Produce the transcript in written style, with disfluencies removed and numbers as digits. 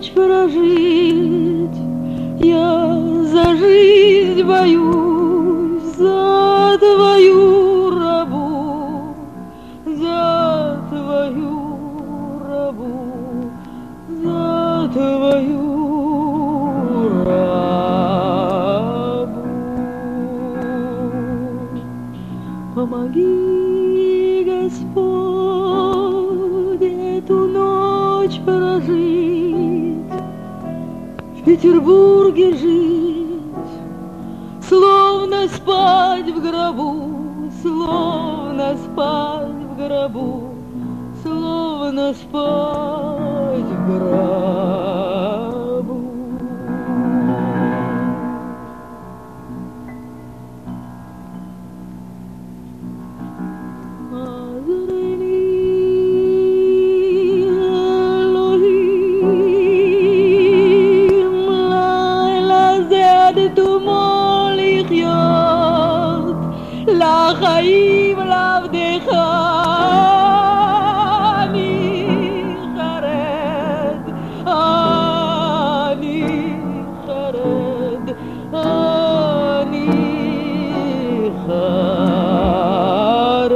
ночь прожить. Я за жизнь боюсь, за твою рабу, за твою рабу, за твою рабу. Помоги, Господь, эту ночь прожить, в Петербурге жить, словно спать в гробу, словно спать в гробу, словно спать в гробу. לחיים לעבדך אני חרד, אני חרד, אני חרד.